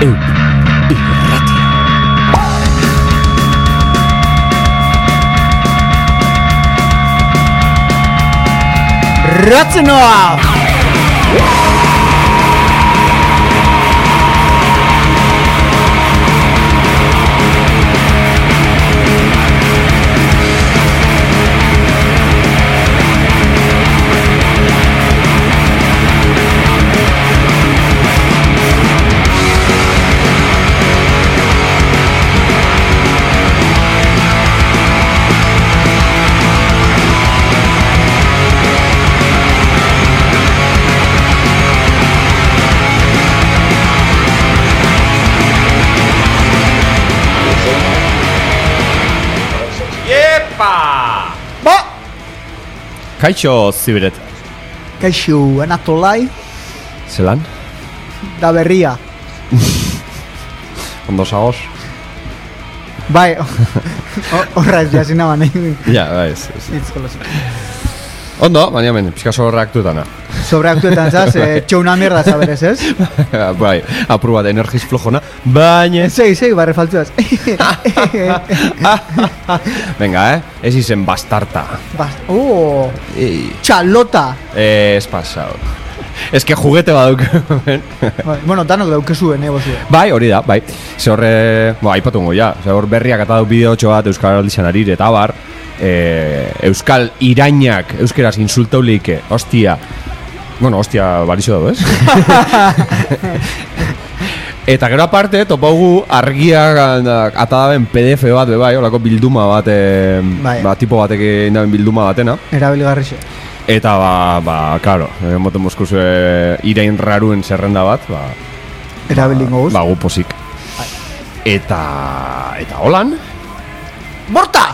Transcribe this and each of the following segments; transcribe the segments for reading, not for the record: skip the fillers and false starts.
Ratzenau! Kaixo, Zibiret. Kaixo, Anatolai. Zelan? Da berria. Ondo zagoz? Bai, horra ez jazina bane. Ja, bai, ez. Ondo, baina hemen, pixka sobreaktuetana. Sobreaktuetan zaz, txauna mierda zaberez, ez? Bai, apur bat, energiz flojona, baina... Zei, barre faltzuaz. Venga, ez izen bastarta. Txalota. Ez pasau. Ez que juguete baduk. Bueno, danok daukezuen, bozue. Bai, hori da, bai. Ze horre, aipatungo ja. Ze hor berriak eta dau bideotxo bat Euskal Aldizan arire eta bar. Euskal irainak euskeraz insultauleike, hostia. Bueno, hostia, barizo dago, ez? Eta gero aparte, topaugu argiak atadaben PDF bat, bai, olako bilduma bat, tipo batek indaben bilduma batena. Erabilgarrixe. Eta, claro, moten mozkuzu irain raruen zerrenda bat, erabilingo guz. Gu posik. Eta holan? Borta!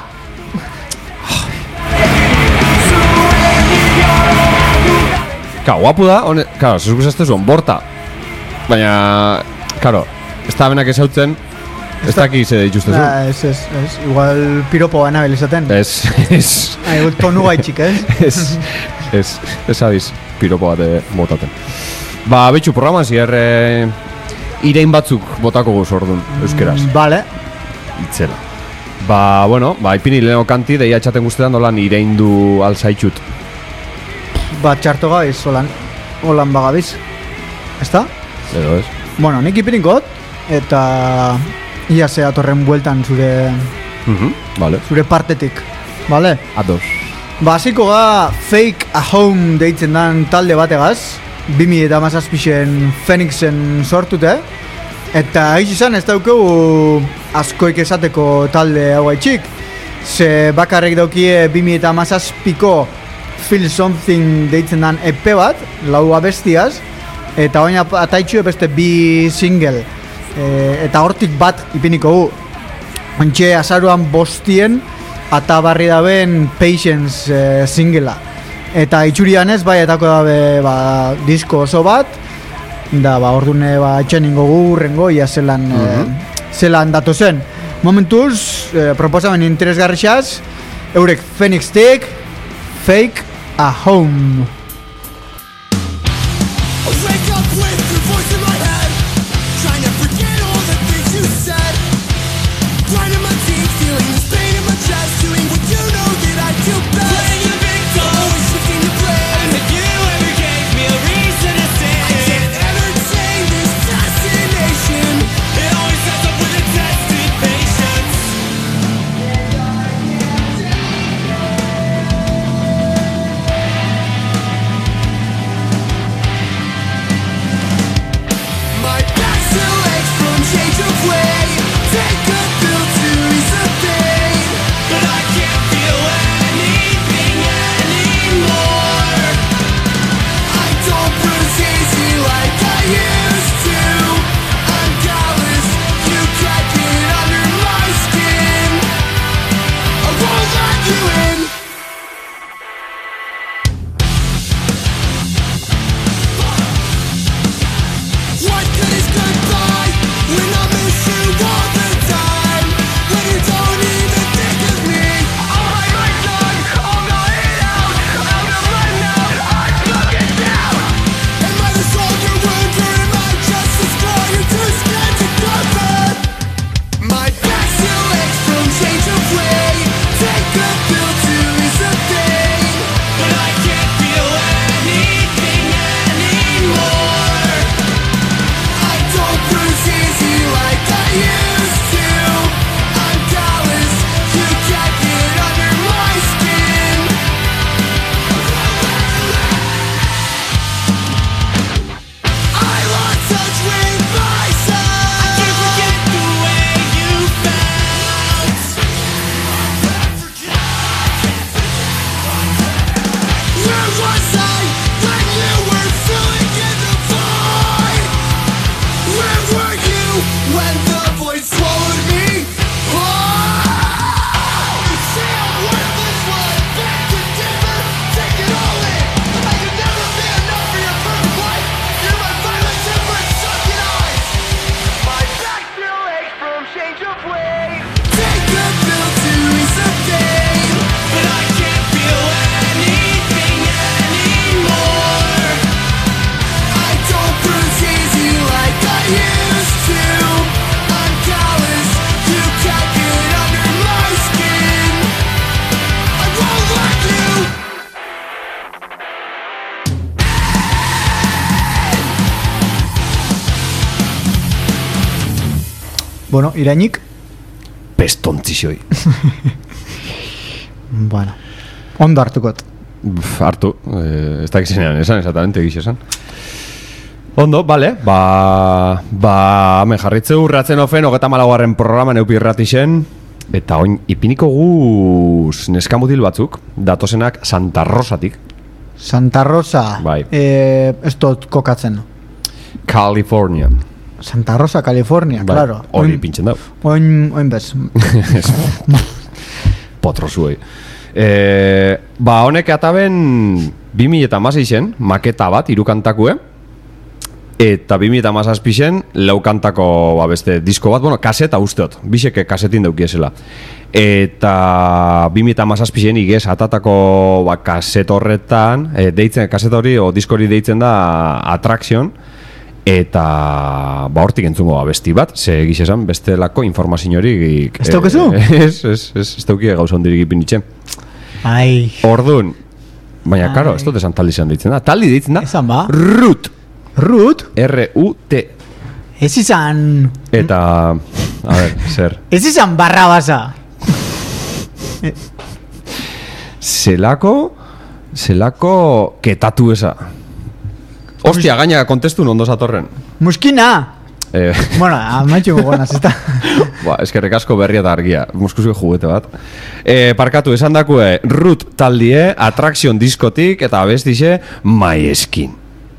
Claro, guapu da, claro, zuzuk esazte zuen, borta. Baina, claro, ez da benak ezautzen, ez daki ze dituzte zuen. Ez, igual piropo gana belizaten. Ez. Igual tonu gaitxik, ez? Ez abiz, piropo bat botaten. Betxu, programan zier irein batzuk botako guz orduan, euskeraz. Vale. Itzela. Bueno, ipini leheno kanti, deia etxaten guztetan dolan irein du alzaitxut. Txarto gabiz, holan bagabiz. Ezta? Edo ez. Bueno, nik ipirinkot, eta ia ze atorren bueltan zure vale. Zure partetik, vale? Ados. Hasiko ga Fake a Home deitzen dan talde bategaz 2017en Phoenixen sortute. Eta haiz izan ez daukegu askoik esateko talde hau haitxik. Ze bakarrik daukie 2017ko Feel Something deitzen dan EP bat, 4 abestiaz. Eta baina ataitxue beste 2 single. Eta hortik bat ipiniko gu. Ontxe azaruan 5 ata barri daben Patience singela. Eta itxurian ez, bai, etako dabe disko oso bat. Da, ordune etxeningo gurrengo, ia zelan datu zen. Momentuz, proposamen interesgarrixaz, eurek Phoenixtik, Fake a Home. Bueno, irainik? Pestontzixoi. Bueno, ondo hartukot. Hartu, ez da gizenean esan, exactamente esan. Ondo, bale, hemen jarritze urratzen ofen, 34. programan eupi irratixen, eta oin ipiniko guz neskamutil batzuk, datozenak Santa Rosatik. Santa Rosa, bai. Ez dut kokatzen. California. Santa Rosa, California, bai, claro. Hori pintzen dau. Oin bez. Potro zuei. Honek ataben 2016 maketa bat, 3 kantakue, eta 2017 4 kantako beste disko bat, kaseta usteot, biseke kasetin daukiesela. Eta 2017 igez atatako kaset horretan, kaset hori o diskori deitzen da Attraction, eta hortik entzungo besti bat, ze egiz esan bestelako informaziorik. Ez daukezu? Ez daukie gauza hondirik ipinitxe. Ai. Orduan, baina karo, ez dut esan taldi izan deitzen da. Taldi deitzen da? Esan ba? Root. Root? R-U-T. Ez izan... Eta, a ver, zer? Ez izan Barrabasa. Zelako ketatu esa. Ostia, gaina kontestu ondo zatorren. Muskina! Bueno, amaitxuko guanaz, ez da. Eskerrik asko berria eta argia. Muskusko juguete bat. Parkatu, esan dakue Root taldie, Attraction diskotik, eta abestixe My Skin.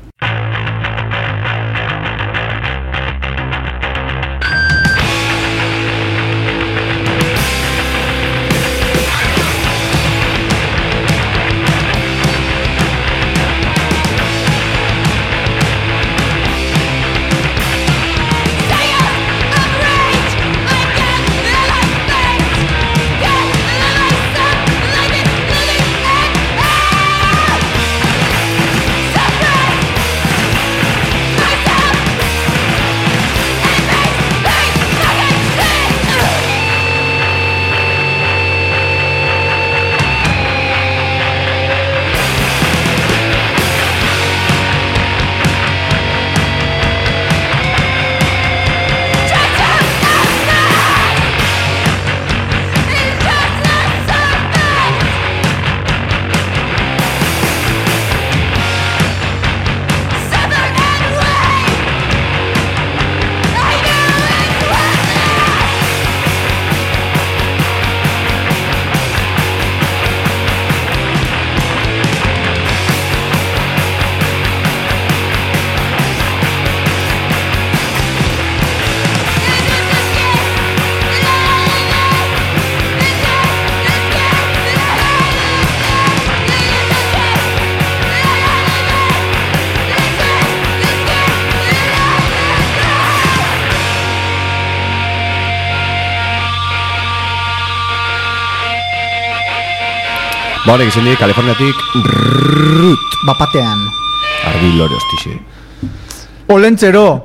Honek izan di, Kaliforniatik Root. Bapatean. Argi lore hostixe. Olentzero.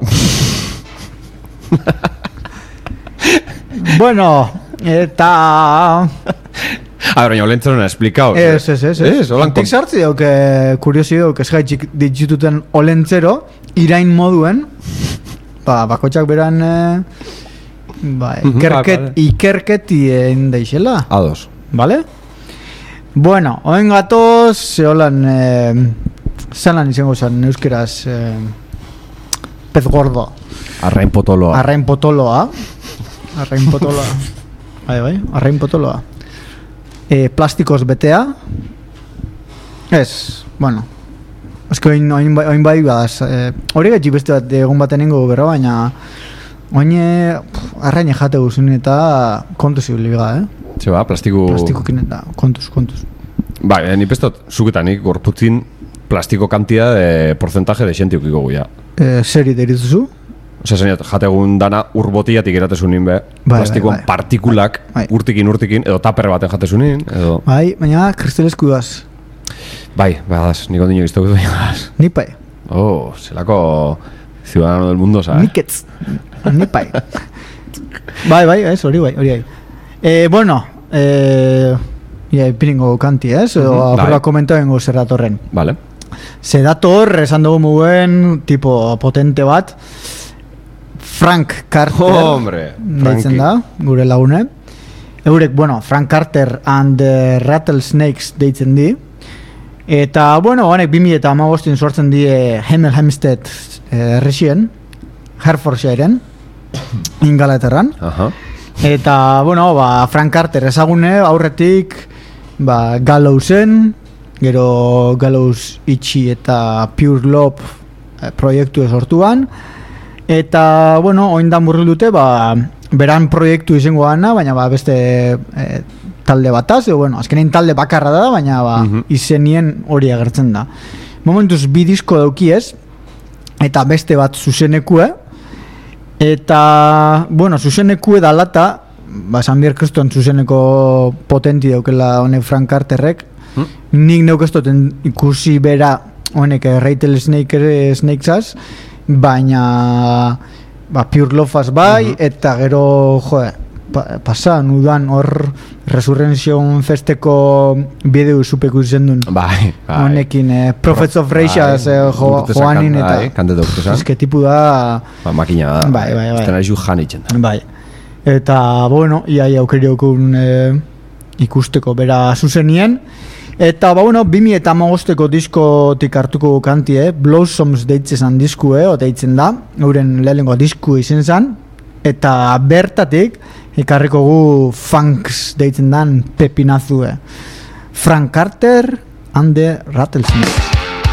Bueno, eta... A ver, baina olentzero nena esplikau. Ez. Tik sartzi dauk, kuriosi dauk, ez gaitxik ditututen olentzero, irain moduen, bakotxak beran, ikerketien deixela. Ados. Vale? Bueno, oen gatoz, zeholan, zalan izango zen euskeraz, pez gordo. Arrain potoloa. Arrain potoloa. Bai, arrain potoloa. Plastikoz betea. Ez, bueno. Ez que oin bai badaz. Hori gaitxik beste bat egun baten ingo berra, baina oin arrain jate guzun eta kontuz ibiliga, Zeba, plastikokin eta kontuz. Bai, ni pestot, zuketanik gorputzin plastiko kantia de porcentaje de xente ukiko guia. Seri deritzuzu? Osea, zeniat, jategun dana urbotiatik eratezunin be, plastikoan partikulak urtikin, edo taper baten jatezunin, edo... Bai, baina kristalesku daz. Bai, badaz, nik ondino iztegu dut badaz. Nipai. Oh, zelako ciudadano del mundo, ¿sabes? Niketz. Nipai. Bai, ez, hori bai. Bueno, piringo kanti, ez? Horra komentauen gozer datorren. Vale. Ze dator, esan dugu muguen, tipo potente bat, Frank Carter. Hombre, deitzen da, gure lagune. Eurek, bueno, Frank Carter and the Rattlesnakes deitzen di. Eta, bueno, honek 2015 sortzen die Hemel Hempstead erresien, Hertfordshireen, Ingalaterran. Eta, bueno, Frank Carter ezagune aurretik, Gallowsen, gero Gallows Itchy eta Pure Love proiektu sortuan. Eta, bueno, oindan murrildute, beran proiektu izango gana, baina beste talde bataz, bueno, azkenein talde bakarra da, baina izenien hori agertzen da. Momentuz 2 disko daukiez, eta beste bat zuzenekue, eta, bueno, zuzenekue da lata, San Bierkeston zuzeneko potenti daukela honek Frank Carterrek, nik neukestoten ikusi bera honek Rattlesnakesaz, baina Pure Loveaz bai, eta gero pasan udan hor Resurrection Festeko bideo zupeku zen duen honekin Prophets of Rage joanin eta eske tipu da makina da estena izu janitzen da eta bueno, iaia aukeri aukun ikusteko bera zuzenien. Eta, bueno, 2015ko diskotik hartuko kantie, Blossoms deitzen diskue, deitzen da, euren lehenengo disku izen zan, eta bertatik, ikarriko gu Funks deitzen dan pepinazue. Frank Carter and the Rattlesnakes.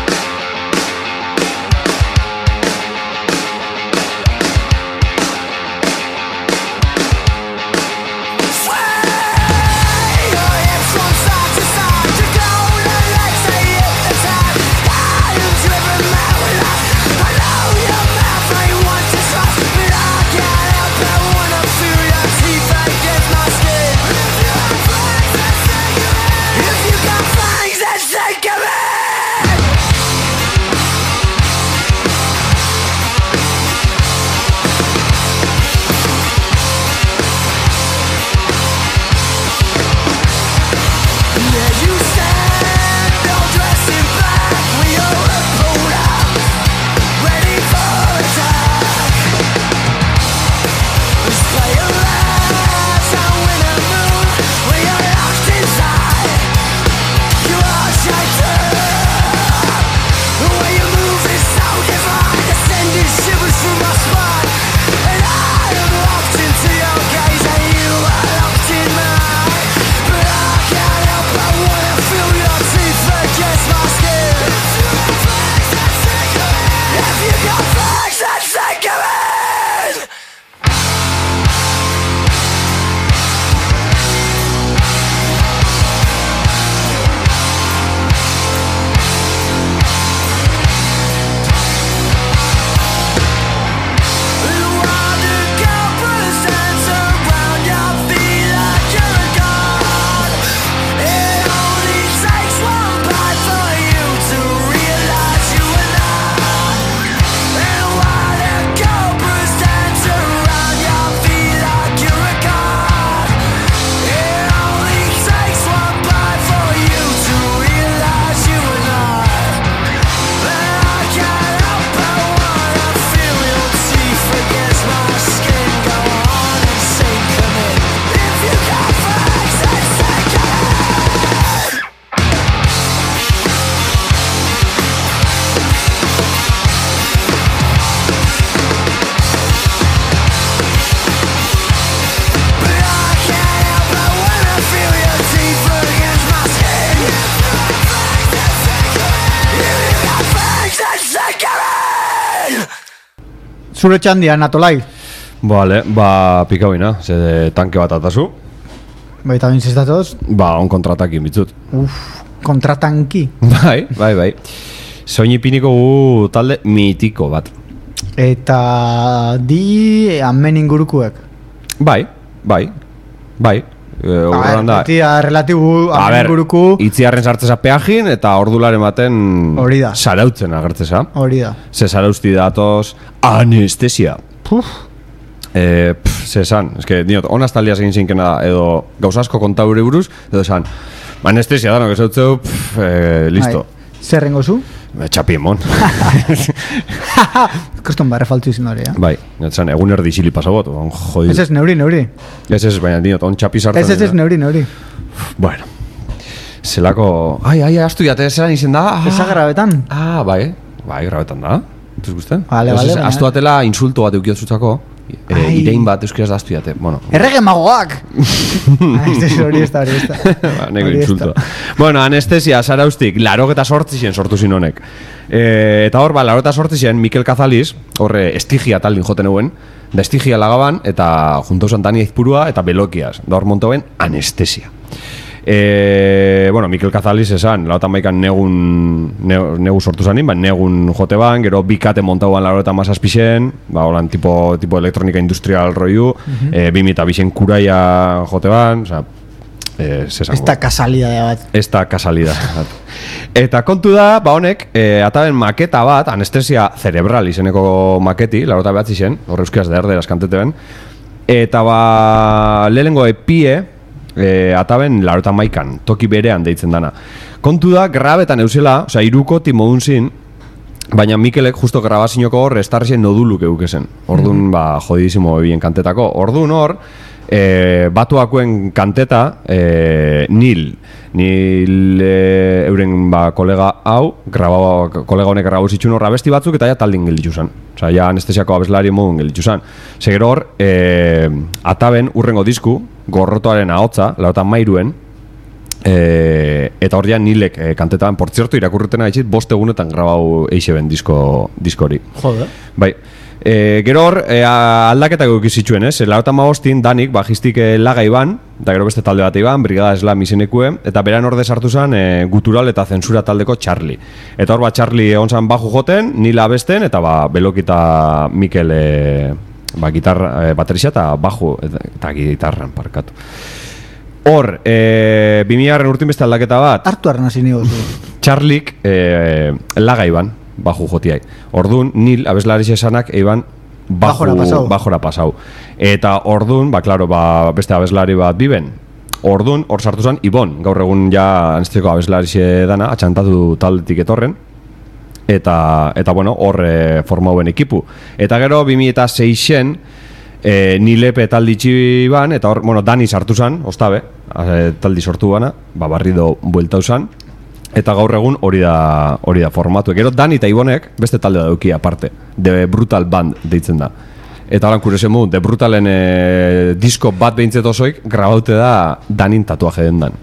Zure txandian, Atolai? Vale, pikauina, ze tanke bat atazu. Baita bintziztatoz? On kontratakin bitzut. Kontratanki? Bai. Soinipiniko gu talde mitiko bat. Eta di hamen ingurukuek? Bai. Relatibu hamen inguruku... Itziarren sartzeza peajin eta ordularen baten... Hori da. Sarautzen agertzeza. Hori da. Ze sarausti datoz anestesia. Ze esan, eske, diot, honaz taldiaz egin zinkena da, edo gauzasko kontaure buruz, edo esan, anestesia da, no, que zautzeu, listo. Zerrengo zu? Txapiemon. Koston barre faltu izin hori, Bai, etzan, egun erdi xili pasabot. Ez neuri. Ez, baina dinot, on txapi sartan. Ez neuri. Bueno. Zelako... Ai, astu jate, zelan izen da? Eza grabetan? Bai, grabetan da. Tuz guzten? Vale. Astu atela insulto bat eukiot zutzako. Irein bat euskiraz da astu jate. Bueno. Errege magoak! Hori ez da. Nego insulto. Bueno, anestesia, Zaraustik, 88 sortu zin honek. Eta hor, 88 Mikel Kazaliz, horre Estigia taldin joten euen, da Estigia lagaban, eta junto Santani Aizpurua, eta Belokiaz. Da hor montoen anestesia. Bueno, Mikel Kazaliz esan, lautan baikan negu sortu zanin, negun jote ban, gero bikate montauan laureta mazazpixen, holan tipo elektronika industrial roiu, 2000 kuraia jote ban, oza, Esta kasalidade bat. Eta kontu da, honek, ataben maketa bat, anestesia cerebral izeneko maketi, laureta behatzi zen, horre euskiaz da erderaz kantete ben, eta lehenengo epie, ataben larotan maikan, toki berean deitzen dana. Kontu da, grabetan eusela, oza, irukoti modun zin, baina Mikelek justo grabazinoko hor estarrixen noduluk eukesen. Orduan, jodidizimo ebien kantetako. Orduan hor, batuakuen kanteta, Nil euren kolega hau, kolega honek grabau zitxun horra abesti batzuk, eta ja taldin gelditzu zen. Osa, ja anestesiako abeslari modun gelditzu zen. Segero hor, ataben urrengo disku, Gorrotoaren ahotza, lautan mairuen, eta hor ja Nilek kantetan, por zerto, irakurrutena haitxit, 5 egunetan grabau eixeben diskori. Jode. Bai. Gero hor, aldaketak eukizitxuen, ez? Lautan magostin, Danik, bajistik laga iban, eta gero beste talde bat iban, Brigada Slam izenekue, eta beran orde sartu zen gutural eta zensura taldeko Charlie. Eta hor Charlie egon zan baju joten, Nila abesten, eta Beloki eta Mikel gitarra, baterixia eta baju eta gitarran parkatu. Hor, 2000 urtin beste aldaketa bat. Artu arnasi nigo zu. Charlik laga iban, baju jotiai. Ordun, Nil abeslari esanak iban bajora pasau. Eta ordun, klaro, beste abeslari bat biben. Ordun, hor sartu zen Ibon, gaur egun ja anesteko abeslari dana, atxantatu taldetik etorren. Eta bueno, hor formauen ekipu. Eta gero 2006en Nilepe taldi txiban, eta hor, bueno, Dani sartu zan, ostabe, taldi sortu bana, barrido bueltau zan, eta gaur egun hori da formatu. Gero Dani eta Ibonek beste talde dauki aparte, The Brutal Band deitzen da. Eta horan kurezemu, The Brutalen disko bat behintzet osoik, grabaute da Danin tatuaje dendan.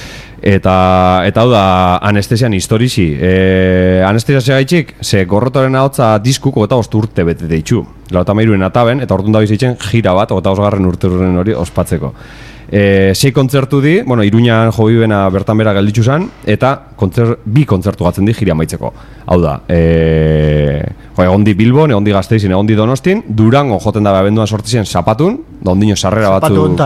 Eta hau da anestesian historizi. Anestesia gaitxik, ze Gorrotoaren ahotza diskuko eta 5 urte bete deitxu. Lauta mairuen ataben, eta orduan da bizitzen gira bat, eta 5. urte hori ospatzeko. 6 kontzertu di, bueno, Iruñan jo bibena bertan bera gelditzu zen, eta 2 kontzertu gatzen di gira maitzeko. Hau da, egon di Bilbon, egon di Gazteizin, egon di Donostin, Durango joten da abenduan sortzien Zapatun, da ondino sarrera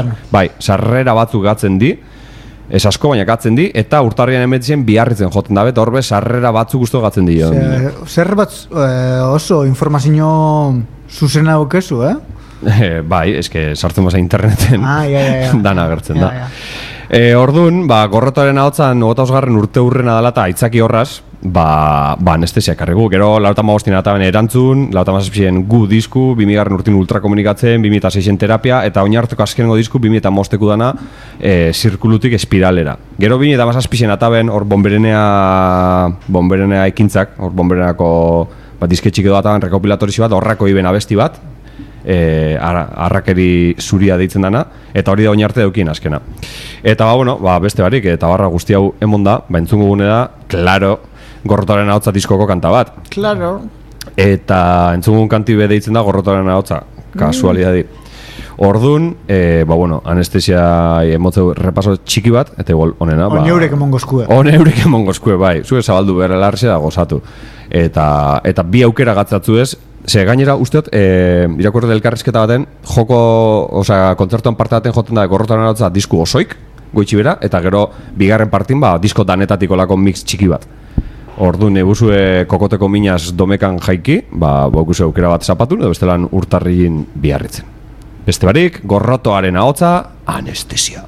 batzuk gatzen di, ez asko baina gatzen di, eta urtarrian emetzen Biarritzen joten dabe, eta horbe sarrera batzuk guztu gatzen di. Zer bat oso informazio zuzena aukezu, Bai, eske sartzen basa interneten dana agertzen da. Orduan, Gorrotoaren ahotzan 25. urte hurrena dela eta aitzaki horraz, anestesia ekarrigu. Gero, 45 ataben erantzun, 46 gu disku, 2000 urtin ultrakomunikatzen, 2006 terapia, eta oinarteko azkenengo disku, 2005 dana, zirkulutik espiralera. Gero, 2006 ataben, hor bomberenea ekintzak, hor bombereneako disketxik edo ataben rekopilatorizio bat, horrako iben abesti bat, arrakeri zuria deitzen dana, eta hori da oinarte daukien azkena. Eta beste barik, eta barra guzti hau emon da, entzungo gune da, klaro, Gorrotoaren ahotza diskoko kanta bat. Klaro. Eta entzungun kanti be deitzen da Gorrotoaren ahotza, kasualidadi. Orduan, anestesia emotzeu repaso txiki bat, eta igual, onena, Hone eurek emongozkue. Bai, zure zabaldu behar larxe da gozatu. Eta bi aukera gatzatzu ez, ze gainera, usteot, irakurre elkarrizketa baten, kontzertuan parte baten joten da Gorrotoaren ahotza disku osoik, goitxi bera, eta gero, bigarren partin, disko danetatiko lako mix txiki bat. Orduan, eguzue kokoteko minaz domekan jaiki, eguzue aukera bat zapatun, edo bestelan urtarriin Biarritzen. Beste barik, Gorrotoaren ahotza, anestesia.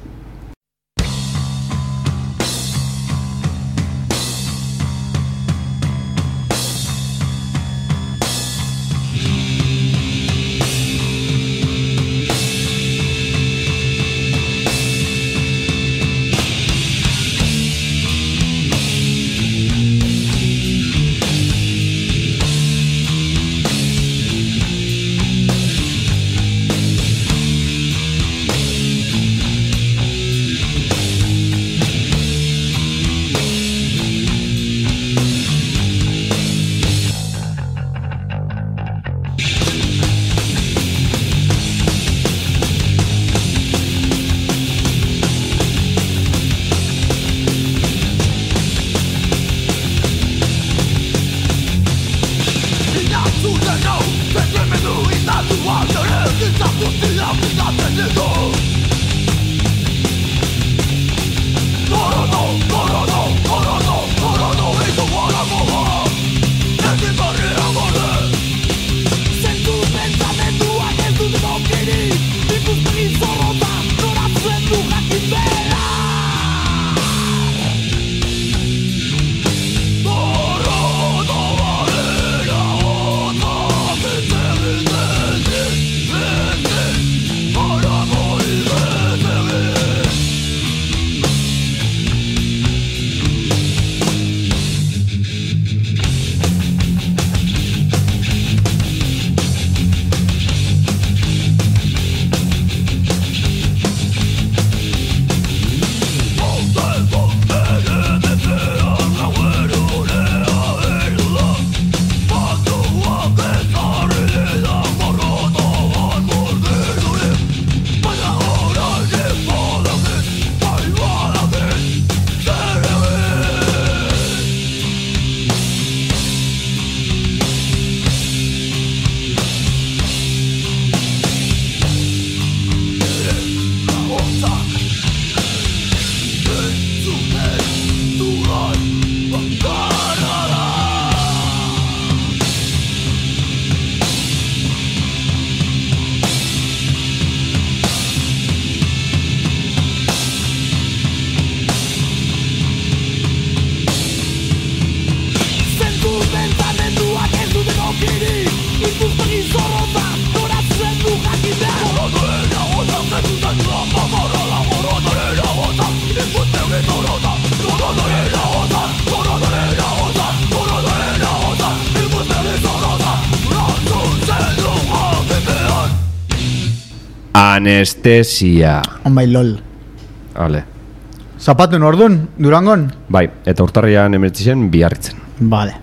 Anestesia. Bai, lol. Vale. Zapatuen orduan, Durangon? Bai, eta urtarrian emertzizen biarritzen. Vale.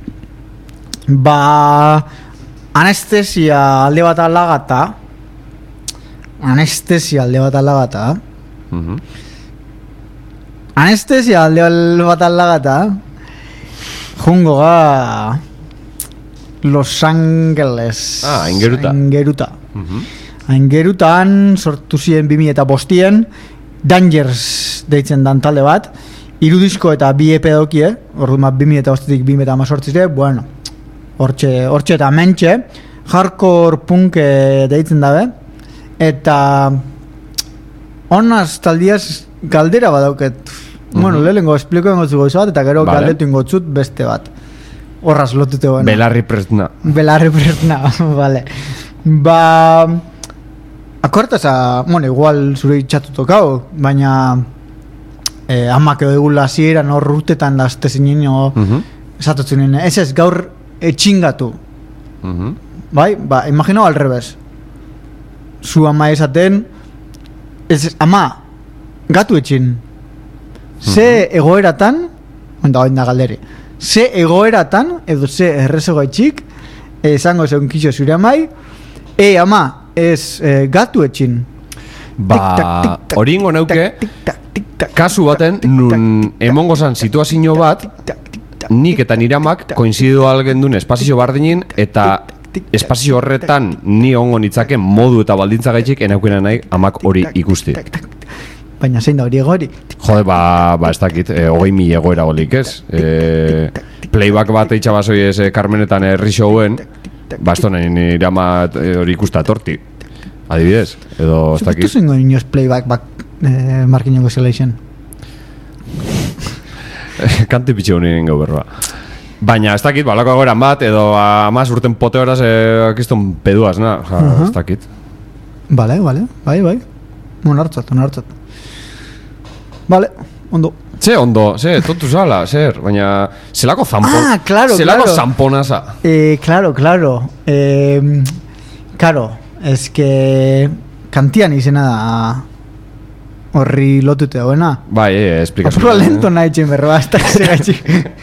Anestesia alde bat alagata. Anestesia alde bat alagata. Jungo ga Los Angeles. Aingeruta. Aingerutan sortu ziren 2005 Dangers deitzen dan talde bat. 3 disko eta 2 EP daukie. Orduan 2008tik 2018 bueno, hortxe eta mentxe. Hardcore punk deitzen dabe. Eta honaz taldiaz galdera badauket. Bueno, lehenengo espliko engotzu goizu bat, eta gero galdetu ingotzut beste bat. Horraz lotute bueno. Belarri presna, vale. Akortaza, bueno, igual zure itxatu tokau, baina amak edo egula zieran hor rutetan da azte zinen esatotzen nien, ez gaur etxingatu. Bai, imagino al revés. Zu ama esaten, ama, gatu etxin. Ze egoeratan, da galderi, ze egoeratan, edo ze errezoga etxik, esango zeun kixo zure amai, ama, ez gatu etxin. Hori ingo neuke, kasu baten, nun emongo zan situazio bat, nik eta nire amak koinzidu algendun espazio bardinin, eta espazio horretan ni ongo nitzake modu eta baldintza gaitxik enaukena nahi amak hori ikusti. Baina zein da hori egori? Jode, ez dakit, 20.000 egoera golik ez. Playback bat eitxabazoi ez Carmenetan herri showen, bastonen nire ama hori ikusta torti. Adibidez, edo ez dakit. Zutu zingo inoz playback markinoko zeleixen? Kanti pitxe honien gau berroa. Baina ez dakit, balako egoeran bat, edo amaz urten pote horaz akizton peduaz, na? Ez dakit. Bai. Onartzat. Vale, ondo. Ze, tontu zala, baina zelako zampon. Claro. Zelako zamponaza. Claro. Claro, es que kantian izena da horri lotute dauena. Bai, esplikazio. Apurra lento nahi txin berroa, ez da gaitxik.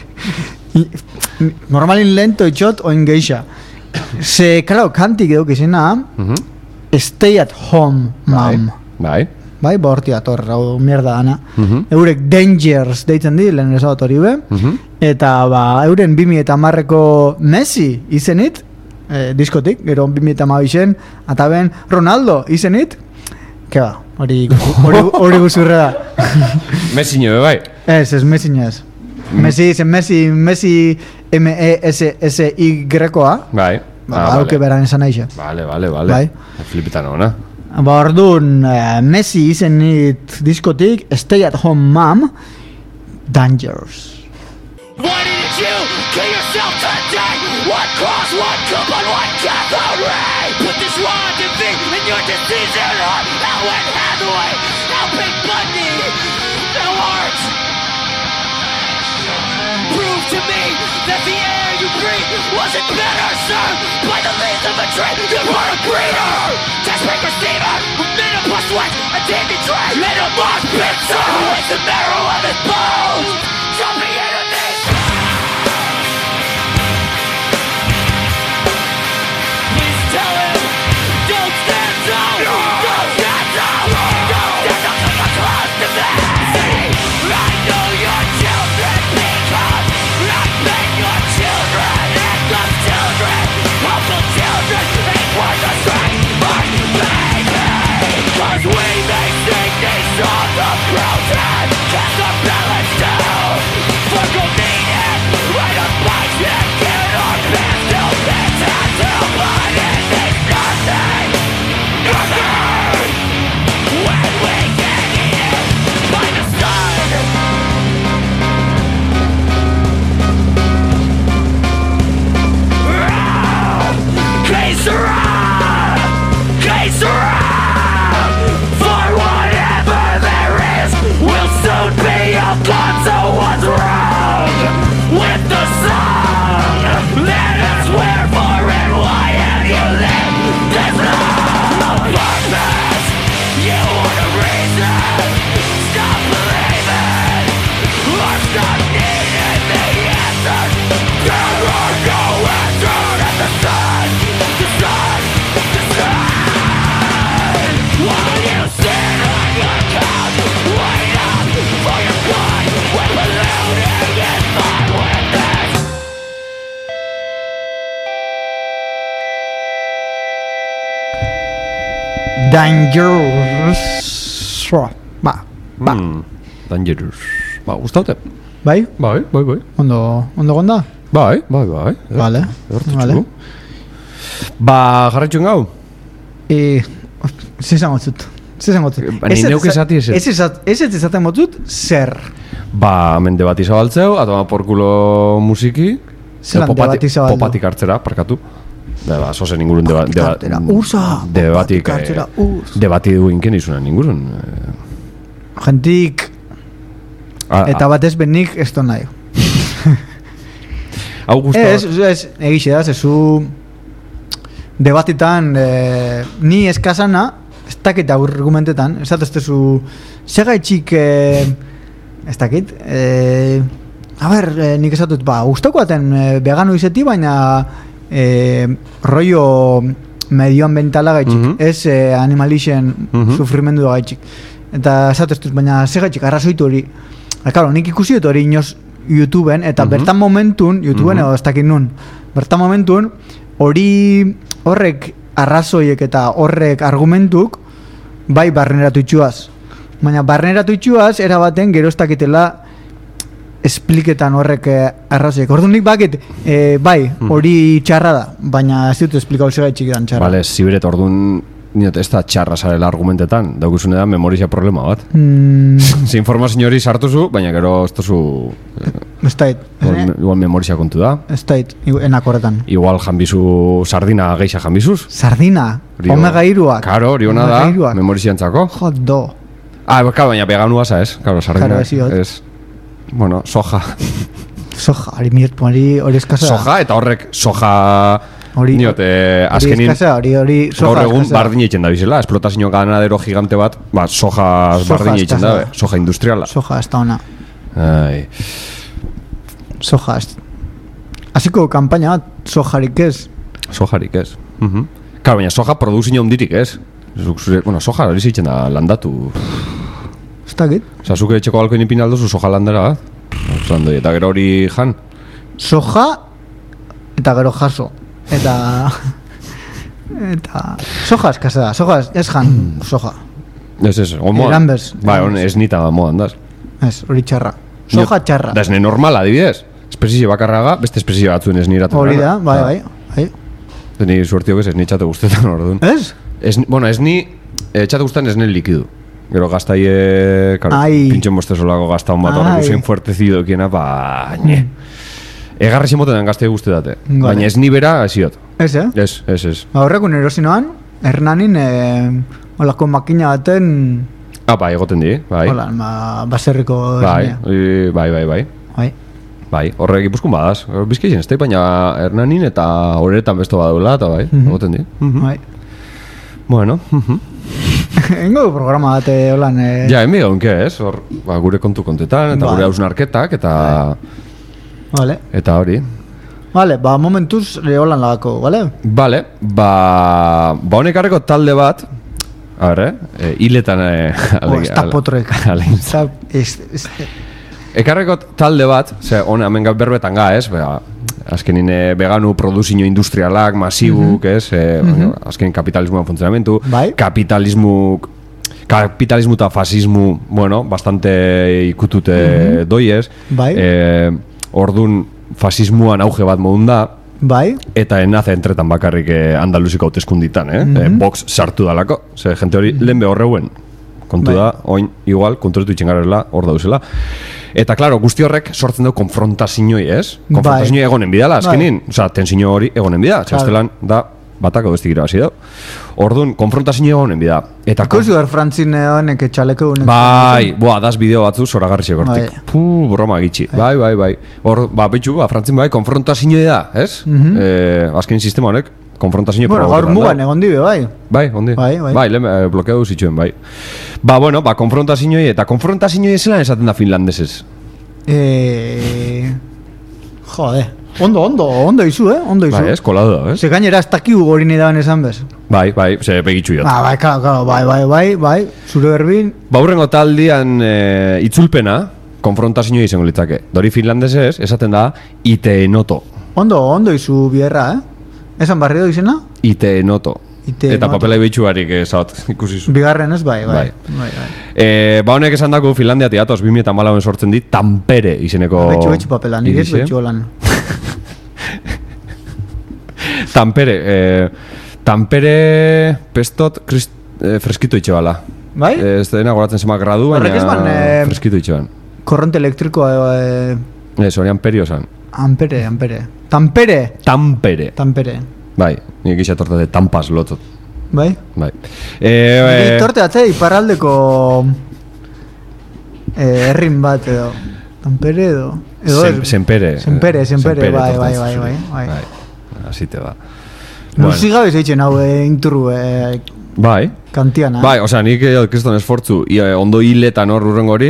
Normalin lento itxot oin geixa. Se, claro, kantik eduk izena Stay at home, mom. Bai, horti ator, hau mierda dana. Eurek Dangers deitzen di, lehen esabat hori be. Eta euren 2010ko Messi izenit, diskotik, gero 2012 eta ben Ronaldo izenit. Ke ba, hori guzurre da. Messi nio, bai? Ez Messi nio ez. Messi M-E-S-S-Y-A. Bai. Hauke beran esan aixe. Vale. Flipitan hona. Orduan, Messi izenit diskotik, Stay at home, mom, Dangers. Why did you kill yourself today? What cause, what cup, on what cavalry? Put this one thing in your decision on how it Hathaway, how Big Bundy, no art. Prove to me that the air you breathe wasn't better served by the leaves of a tree. You were a breeder, test-breaker Steven, who made a plus sweat, a dandy tray, made a mosh pit, so it's the marrow of his bones, jumping into this. Please tell him, don't stand tall, don't stand tall, don't stand up to the close to me. I know your children because I've been your children and the children of the children ain't worth the strength for baby. Cause we may sing these songs of protest, cast the balance down. Dangerous. Ba. Dangerous. Ba, gustaute. Bai? Bai. Ondo gonda? Bai. Vale. Ba, jarraitxun gau? Zizango zut. Ni neuk esati ez. Ez ezaten motzut, zer? Ba, hemen debati zabaltzeu, atoma porkulo musiki. Zelan debati zabaldu? Popatik hartzera, parkatu. Ba, zozen ingurun debatik hartzera, debati duinken izunan ingurun. Gentik eta batez benik ez do nahi. Hau guztua. Ez, egixe da, zezu debatitan ni eskasana, ez dakit argumentetan, ez dateztezu segaitxik ez dakit nik esatut, guztoko baten vegano izeti, baina rollo medioambientala gaitxik, ez animalixen sufrimendu gaitxik. Eta esateztut, baina segaitxik arrazoitu hori. Claro, nik ikusi dut hori inoz YouTubeen, eta bertan momentun, YouTubeen edo ez dakit nun, bertan momentun, hori horrek arrazoiek eta horrek argumentuk, bai barneratu itxuaz. Baina barneratu itxuaz, erabaten gero ez dakitela espliketan horrek arrazoiek. Orduan nik bakit, bai, hori txarra da, baina ez dut esplikau segaitxik dan txarra. Bale, zibiret, orduan Niot, ez da txarra zarela argumentetan, daukuzune da memorizia problema bat. Ze informazio hori sartuzu, baina gero ez duzu... Ez dait. Igual memorizia kontu da. Ez dait, enakorretan. Igual janbizu sardina geixa janbizuz. Sardina? Omega iruak. Karo, hori hona da, memoriziantzako. Jodo. Baina veganua za ez, karo, sardina. Ez. Bueno, soja. Soja, hori eskasa. Soja, eta horrek soja... Niot, azkenin gaur egun bardin eitzen da bizela, esplotazio ganadero gigante bat, soja bardin eitzen da, soja industriala. Soja ez da ona. Soja ez. Aziko kampaina bat, sojarik ez. Sojarik ez. Karo, baina soja produzio ondirik ez. Bueno, soja hori zeitzen da landatu. Ez da git? Zazuke etxeko alkoin ipin aldozu soja landera bat. Eta gero hori jan. Soja eta gero jaso. Eta soja eskasa da, soja ez jan soja. Ez, modan. Ez nita modan daz. Ez, hori txarra. Soja txarra. Da ez ne normal, adibidez. Espezio bakarraga, beste espezio batzuen ez niraten. Hori da, bai. Ni suertiok ez ni txate guztetan orduan. Ez? Bueno, ez ni txate guztetan ez ne likidu. Gero gaztaie, pintxen bostezolako gaztaun bat horrek usein fuertecido kiena, egarri zemoten gazte guzti date. Baina ez ni bera, eziot. Ez, Ez. Horrekun erosinoan, Hernanin, olako makina baten... Bai, egoten di, bai. Hola, baserriko... Bai, horrek ipuzkun badaz. Bizkaizen ez da, baina Hernanin eta horretan besto badaula, eta bai, egoten di. Bai. Bueno. Engo programa bat, holan... Ja, enbi gaunke ez, gure kontu kontetan, eta gure hausnarketak, eta... Vale. Eta hori. Vale, momentuz holan lagako, vale? Vale, honekarreko talde bat, a ver, hiletan... Esta potrek. Ekarreko talde bat, hona hemen berbetan ga, ez? Azkenin veganu produzio industrialak, masibuk, ez? Azkenin kapitalismoan funtzionamentu, kapitalismo eta fasismo, bueno, bastante ikutute doiez. Ordun fasismoan auge bat modun da. Eta enaze entretan bakarrik Andaluziko hauteskunditan, Vox sartu dalako. Gente hori lehen behorreuen. Kontu da, oin, igual, konturetu itxengarela, hor dauzela. Eta, klaro, guzti horrek sortzen dugu konfrontazioi, ez? Konfrontazioi egonen bidala, azkenin. Osa, tensio hori egonen bida. Txastelan, da, batako bestik irabazi dugu. Orduan, konfrontazio egonen bida. Ikusi behar frantzine honek etxaleko honek. Bai, das bideo batzu zoragarri segortik. Broma gitxi. Bai. Hor, betxu, frantzin bai, konfrontazio da, ez? Azkenin sistema honek. Konfrontazio gaur mugan egon dibe, bai. Bai, lehen blokeatu zituen, bai. Konfrontazio eta konfrontazio zelan esaten da finlandesez? Jode. Ondo izu, Ondo izu. Bai, ez, kolado da, ez? Ze gainera ez takiu gorin edan esan bez. Bai, ze begitxu jat. Bai, claro, bai, zure berbin. Hurrengo taldean itzulpena, konfrontazio izango litzake. Dori finlandesez, esaten da, ite enoto. Ondo izu bierra, Esan barrio izena? Ite enoto. Eta papela ibitxuarik esaut ikusi zu. Bigarren ez, bai. Ba honek esan dako Finlandiatik atoz 2014 sortzen dit Tampere izeneko... Betxu papela, nik ez betxu lan. Tampere pestot freskito itxe bala. Bai? Ez dena goratzen zemak gradu, baina freskito itxe ban. Korronte elektrikoa... horian perio zan. Ampere. Tampere. Bai, nik isatorta de tampas lotot. Bai? Bai. Torte atzea iparraldeko herrin bat edo. Tampere edo. Senpere, bai. Así te va. Nusi gabe zeitzen hau inturru bai. kantiana. Bai, osea, nik kriston esfortzu ondo hiletan hor urrengo hori.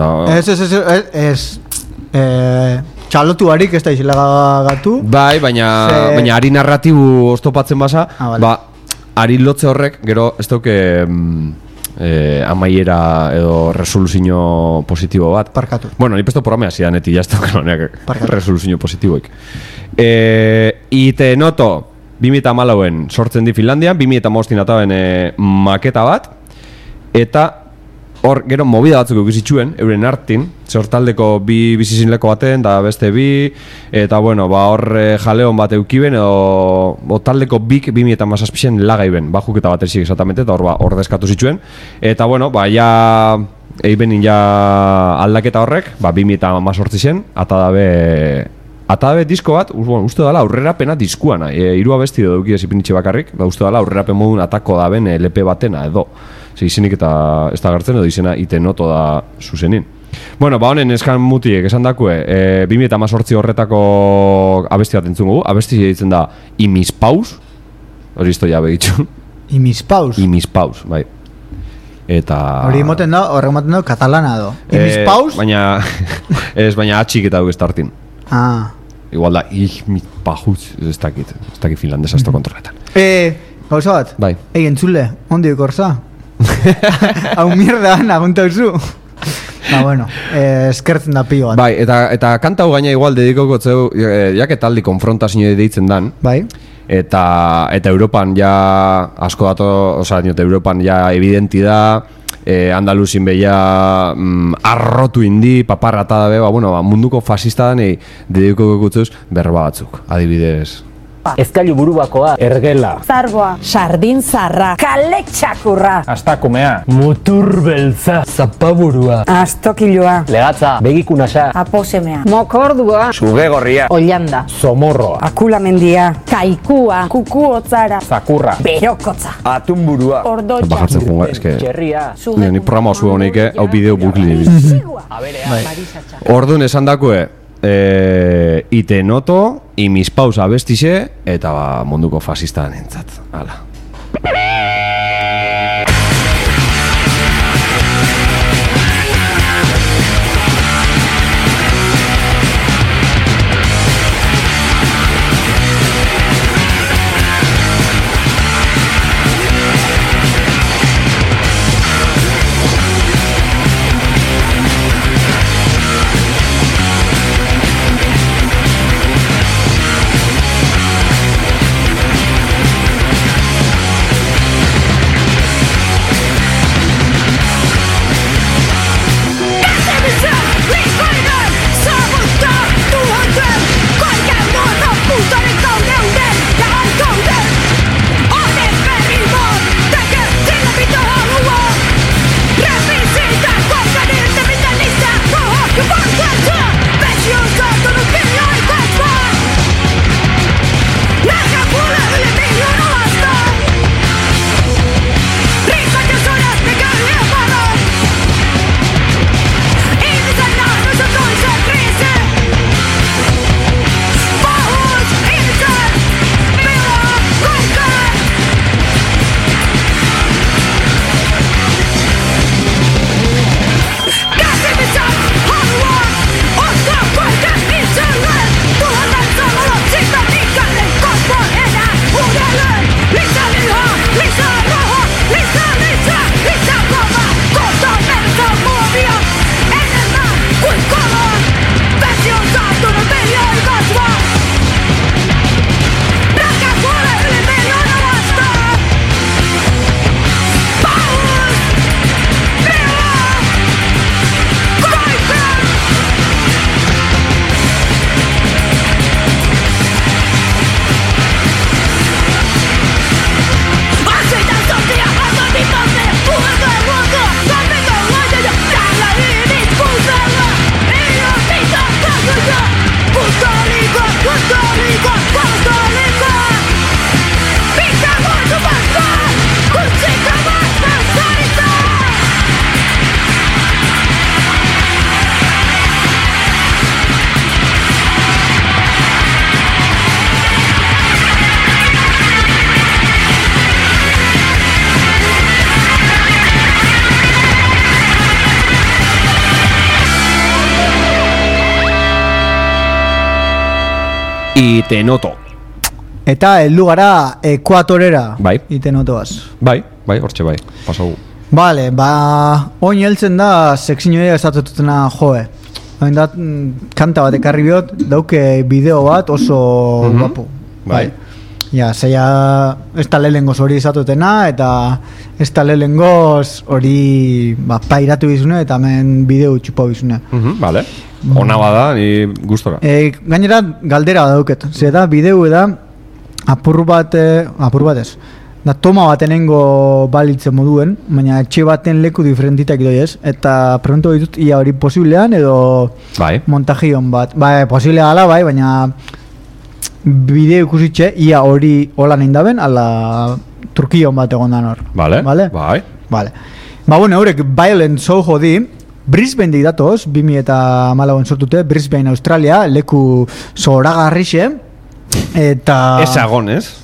Ez. Txalotu harik ez da izela gatu. Bai, baina ari narratibu oztopatzen basa, vale. Ari lotze horrek, gero ez dauke amaiera edo resoluzio positibo bat. Parkatu. Bueno, ni pesto programea zidan, eti jazta resoluzio positiboik. Ite noto, 2014en sortzen di Finlandian, 2015 ataben maketa bat, eta hor, gero movida batzuk eukizitxuen, euren artin, sortaldeko bi bizizinleko baten, da beste bi, eta bueno, hor jaleon bat eukiben, edo taldeko bik 2017en lagaiben, juketa bat ezik esatamente, eta hor deskatu zituen, eta bueno, ja, eibenin ja aldaketa horrek, 2018 zen, Atabe disko bat, uste dala aurrera pena diskuana, hiru abesti duki ezipinitxe bakarrik, uste dala aurrera pen modun atako daben LP batena edo. Izenik eta ez da gartzen edo izena ite noto da zuzenin. Bueno, honen eskan mutiek esan dakue, 2018 horretako abesti bat entzungu, abesti ditzen da Imispaus, hori izto ja begitxu. Imispaus, bai. Eta... Hori emoten da, horrek emoten da, katalana edo. Imispaus? Baina atxik eta dugu estartin. Igual da, Imispaus, ez dakit finlandesa ez da kontroletan. Gauza bat? Bai. Entzule, ondi ekorza? Hau mierda, nagunta uzu. Bueno, eskertzen da pio bat. Bai, eta kanta hau gaina igual dedikoko zeu, jaketaldi konfrontazio deitzen dan. Bai. Eta Europan ja asko dato, oza, Europan ja evidenti da, Andaluzin beia arrotu indi, paparrata da beba, munduko fasista da nahi dedikoko gutzuz berba batzuk, adibidez. Ezkailu burubakoa, ergela, zarboa, sardin zarra, kale txakurra, astakumea, muturbeltza, zapaburua, astokiloa, legatza, begikunasa, aposemea, mokordua, sugegorria, ollanda, somorroa, akulamendia, kaikua, kukuotzara, zakurra, berokotza, atunburua, ordoia, bajartzen junga, eske txerria, ni programa zuen honik, hau bideo bukli. Orduan esan dakue, ite noto, Imispaus abestixe, eta munduko fasistan entzat. Hala. Y te noto. Eta heldu gara ekuatorera. Bai. Ite notoaz. Bai, hortxe bai, pasau. Vale, oin heltzen da sekzioa esatutena joe. Oin da kanta bat ekarri biot, dauke bideo bat oso guapo. Bai. Ja, zeia ez da lehengoz hori izatutena, eta ez da lehengoz hori pairatu bizune, eta hemen bideo txupa bizune. Vale. Ona bada, ni gustora. Gainera galdera dauket, ze da bideo da apur bat ez. Da toma batenengo balitzen moduen, baina etxe baten leku diferentitak doi ez, eta pregunto ditut ia hori posiblean edo montajion bat. Bai, posiblea gala bai, baina bideo ikusitxe ia hori holan indaben, ala Turkion bat egon dan hor. Vale. Ba, bueno, eurek Violent Soho di, Brisbane dik datoz, 2014 sortute, Brisbane, Australia, leku zoragarrixe, eta... Esagon, ez?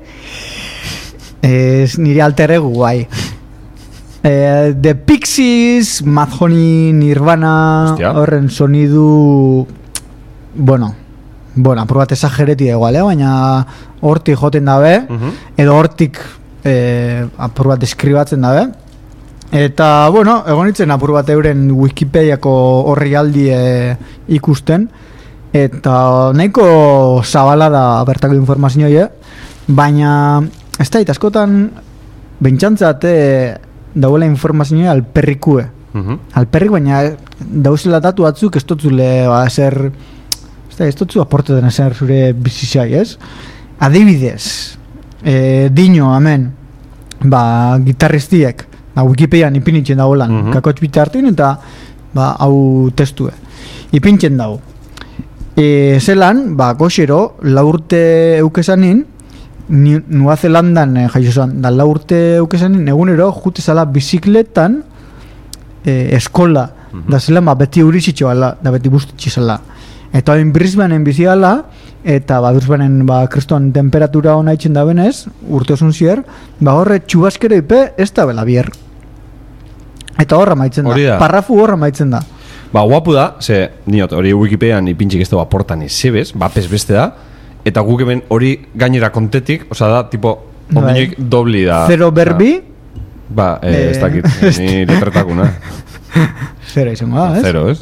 Ez nire alter egu, bai. The Pixies, Madhoney, Nirvana, horren sonidu... Bueno, apur bat esagereti igual, baina hortik joten dabe, edo hortik apur bat deskribatzen dabe. Eta, bueno, egonitzen apur bat euren Wikipediako horri aldi ikusten, eta nahiko zabala da bertako informazioa, baina ez da, askotan bentsantzat dauela informazioa alperrikue. Alperrik, baina dauzela datu batzuk ez dotzule zer... Ez dutzu aportetan ezer zure bizizai, ez? Adibidez, Dino, hemen, gitarristiek, Wikipedian ipinitzen dagoelan, kakotx bitartin, eta hau testue. Ipintzen dago. Zelan, goxero, 4 urte eukesanin, Nua Zelandan jaizozan, da 4 urte eukesanin, egunero, jute zala bizikletan eskola, da zelan, beti urizitxo ala, da beti bustitxe zala. Eta hain Brisbaneen biziala, eta Brisbaneen kriston temperatura hona itxen da benez, urte osun zier, horre txubaskero ipe ez da bela bier. Eta horra maitzen da, parrafu horra maitzen da. Guapu da, ze, niot, hori Wikipedian ipintxik ez da aportan izebez, pez beste da, eta guk hemen hori gainera kontetik, oza da, tipo, ondinoik dobli da. Zero berbi? Ez dakit, ni letretakuna. Zero izango da, ez? Zero, ez?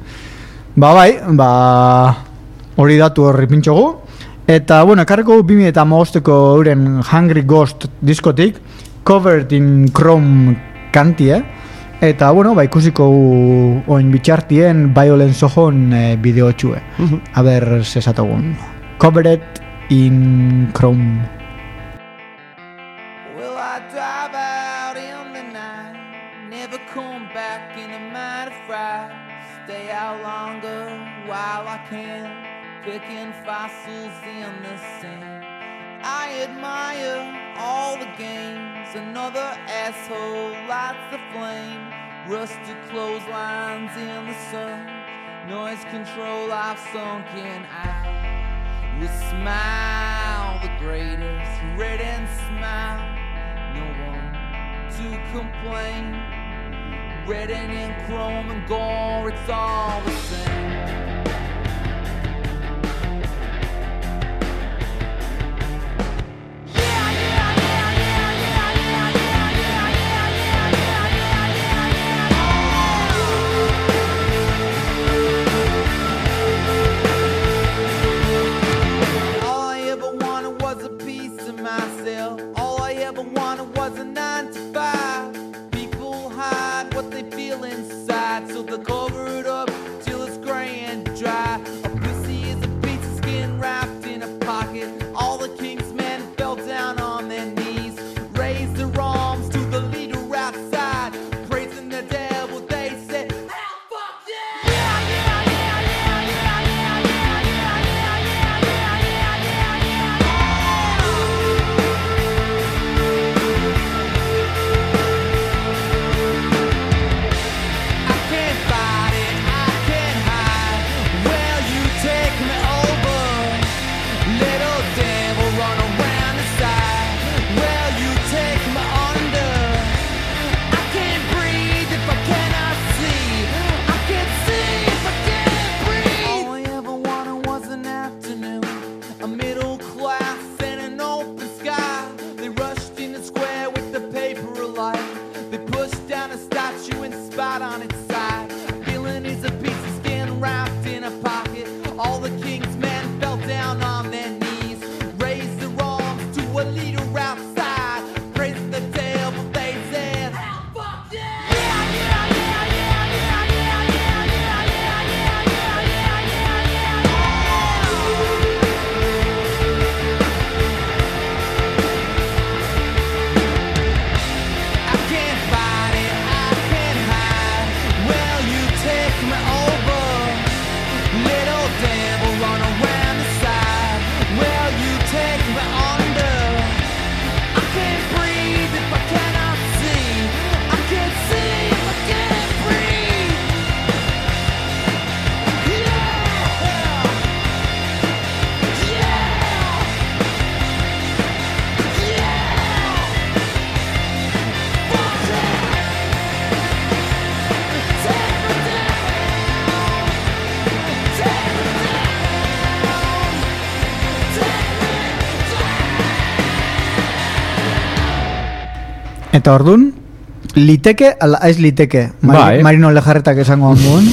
Hori datu horri pintxogu. Eta, bueno, ekarriko 2015ko euren Hungry Ghost diskotik, Covered in Chrome kantie. Eta, bueno, ikusiko oin bitxartien Violent Sohon bideo txue. A ber, zesatagun. Covered in Chrome. Will I drive out in the night, never come back in a mighty fright, stay out longer while I can, picking fossils in the sand. I admire all the games, another asshole lights the flame, rusted clotheslines in the sun, noise control I've sunken I will smile the greatest, red and smile, no one to complain, red and in chrome and gore, it's all the same. So they cover it up till it's down on their knees, raise their arms to a leader outside, praise the devil, they said, fuck yeah! I can't fight it, I can't hide. Well, you take me over, little devil, run around the side. Well, you take me under. I can't breathe if I cannot see. I can't see if I can't breathe. Yeah, yeah, yeah. Fuck yeah. Take me down. Take me down. Take me down. Eta ordun, liteke, ala ez liteke, Bai. Marino Lejarretak esango handuen.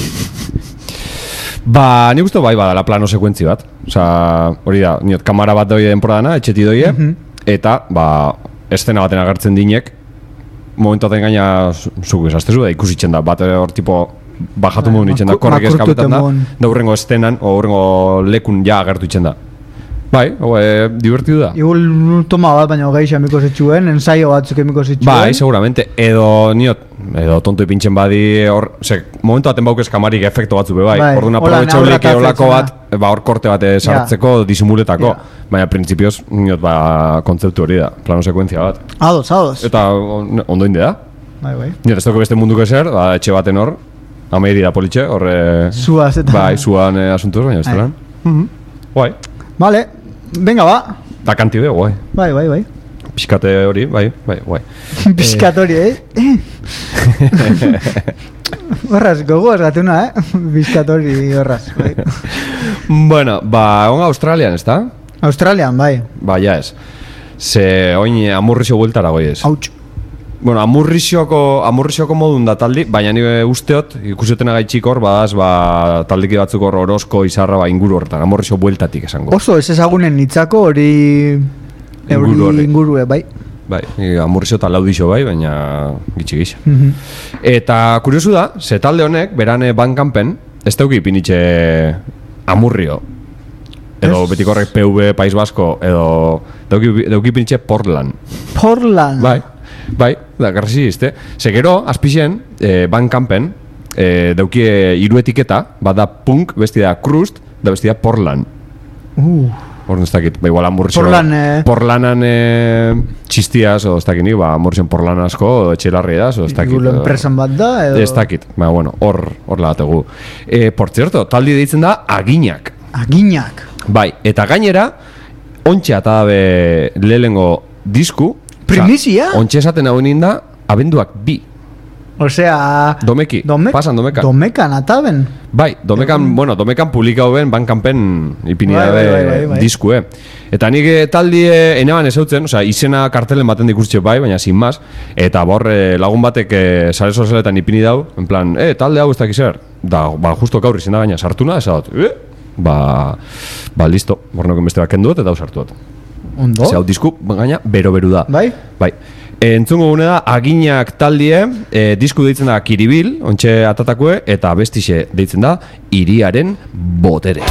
Ba, nik uste bai badala plano sekuentzi bat. Osa, hori da, niot, kamara bat doie denporadana, etxeti doie, eta, ba, estena baten agertzen dinek, momentu aten gaina, zuk esaztezu, da ikusitzen da, bat hor tipo, bajatu modun itzen da, korrek makurtuten eskabetan da, modun. da hurrengo estenan, o hurrengo lekun ja agertu itzen da. Bai, divertidu da. Igual toma bat, baina gehi xamiko zetxuen, ensaio batzuk emiko zetxuen. Bai, seguramente, edo tonto ipintzen badi hor, momentu baten baukez kamarik efekto batzu be bai. Bai, Orduan hola, aprobetxaulik neurrak olako bat, afektzen ba hor korte bat sartzeko disimuletako. Ja. Baina printzipioz, ba, kontzeptu hori da, plano sekuentzia bat. Ados. Eta ondo inde da. Bai. Ez dauke beste munduko eser, ba, etxe baten hor, ameiri da politxe, horre... Zuaz eta... Bai, zuan asuntuz, baina ez lan. Guai. Vale, venga ba. Da kanti be, guai. Bai. Piskate hori, bai, guai. Piskatori, Horraz, gogoaz gatuna, Piskatori horraz. Bai. Bueno, ba, onga Australian, ez da? Australian, bai. Ba, ja ez. Ze, oin, amurrizio bueltara goi ez. Hauts. Bueno, amurrizioko modun da taldi, baina nire usteot, ikusetena gaitxik hor, badaz, ba, taldiki batzuk hor Orozko, Izarra, ba, inguru horretan, amurrizio bueltatik esango. Oso ez ezagunen nitzako hori... Ingurue, bai. Bai, amurrizio eta laudixo bai, baina gitxi. Eta kuriosu da, ze talde honek, berane Bandcampen, ez dauki ipinitxe amurrio. Edo betikorrek PV País Basko, edo dauki ipinitxe Portland. Portland? Bai, da, garrasi izte. Segero, azpixen, Bandcampen, dauki hiru etiketa, bada punk, bestia crust, da bestia Portland. Horren ez dakit, igual amurrizio... Portlanan txistiaz, o ez dakit nik, amurrizioen Portlan asko, o etxelarri edaz, o ez dakit. Igual enpresan bat da, edo... Ez dakit, bueno, hor lagategu. Por cierto, taldi deitzen da Aginak. Aginak? Bai, eta gainera, ontxe eta dabe lehengo disku... Primizia? Ontxe esaten hau da, abenduak 2. Osea... Domeki, pasan Domekan. Domekan, ataben? Bai, Domekan publikau ben Bandcampen ipini dabe diskue. Eta nik taldi eneban ezautzen, osea, izena kartelen baten dikustxe bai, baina sin más. Eta borre lagun batek sare sozialetan ipini dau, en plan, talde hau ez dakiz zer. Da, justo gaur izena gaina sartuna, esadot, listo, bornoko beste baken duet eta hau sartu dut. Ondo? Hau disku, gaina, beru da. Bai? Bai. Entzungo gune da, Aginak taldie, disku deitzen da Kiribil, ontxe atatakue, eta bestixe deitzen da Hiriaren Botere.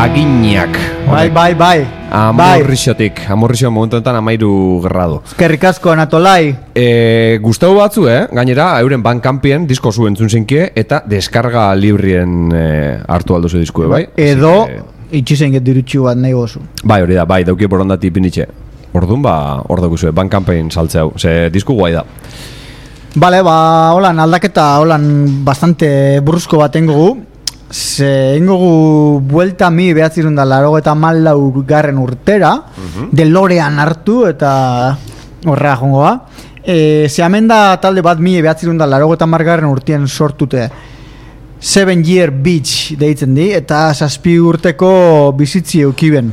Aginak. Bai. Amorrixo momentu enten 13 grado. Eskerrik asko Anatolai. Gustau batzu, gainera, euren Bandcampien disko zu entzun zinkie, eta deskarga librien hartu aldozu diskue, bai? Edo, itxizen get dirutxu bat nahi gozu. Bai, hori da, bai, dauki borondati ipinitxe. Orduan, hor daukuzue, Bandcampien saltzeu, ze disku guai da. Bale, holan aldaketa, holan bastante brusko bat engogu. Ze ingogu buelta 1984 garren urtera, DeLorean hartu eta horrela jongoa. Ze hemen da talde bat 1980 garren urtean sortute 7 Year Beach deitzen di, eta 7 urteko bizitzi eukiben.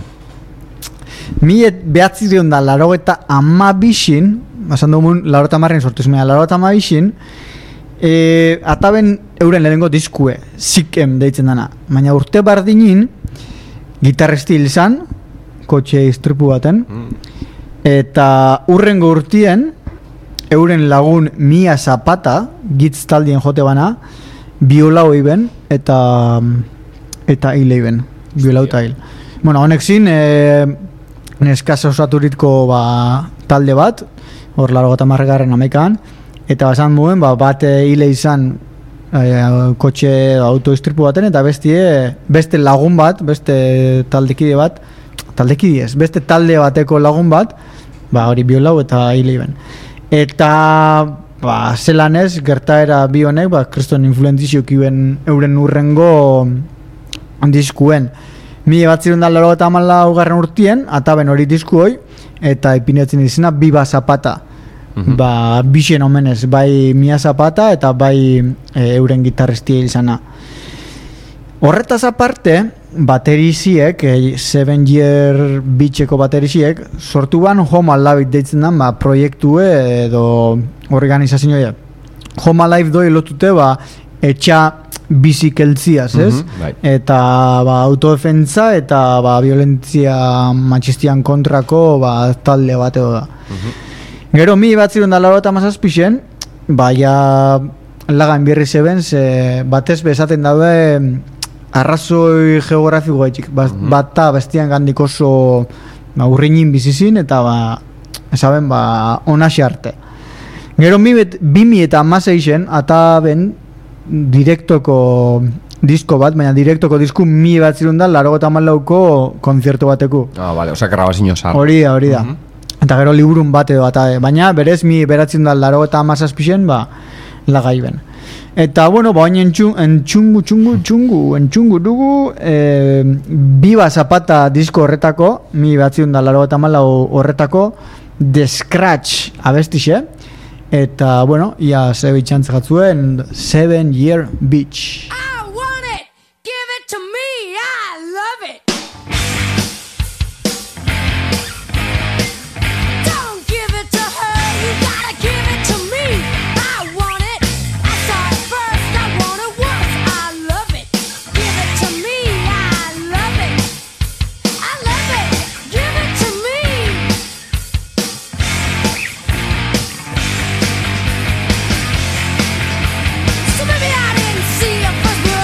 1982 esan dugun 80 sortu izmea, 82 ataben euren lehenengo diskue, Sikem deitzen dana. Baina urte bardinin gitarristi hil izan, kotxe istripu baten, eta urrengo urtien euren lagun Mia Zapata, gitz taldien jote bana, biolau eiben eta hil eiben, biolau eta hil. Bueno, honek zin, neskaz osaturitko talde bat, hor 80 amekan, eta basan muen, bat hile izan kotxe autoistripu baten, eta beste lagun bat, beste taldekide bat, beste talde bateko lagun bat, hori biolau eta hile iben. Eta, zelan ez, gertaera bi honek, kriston influentziok iben euren urrengo diskuen. 1984 garren urtien, ataben hori disku hoi, eta ipinetzen izena Biba Zapata. Bixen omenez, bai Mia Zapata eta bai euren gitarristia izana. Horretaz aparte, bateriziek, 7 Year Beacheko bateriziek, sortu ban Home Alive deitzen den, proiektue edo organizazioa. Home Alive doi lotute, etxa bizikeltziaz, ez? Eta autodefentza eta violentzia matxistian kontrako talde bat edo da. Gero 1987 ja lagan birri zeben, batez bezaten daude arrazoi geografiko etxik, bat bestian gandik oso urrinin bizizin eta esaben onaxe arte. Gero 2016 eta ben direktoko disko bat, baina direktoko disku 1984ko konzertu bateko. Vale, osa grabazio zar. Hori da. Eta gero liburun bat edo baina berez 1987 lagai ben. Eta bueno, baina entxungu dugu Biba Zapata disko horretako 1984 horretako The Scratch abestixe. Eta bueno, ia zebe itxantz gatzuen 7 Year Beach. I want it, give it to me, I love it. Don't give it to her, you gotta give it to me. I want it, I saw it first, I want it once, I love it. Give it to me, I love it. I love it, give it to me. So maybe I didn't see it first, but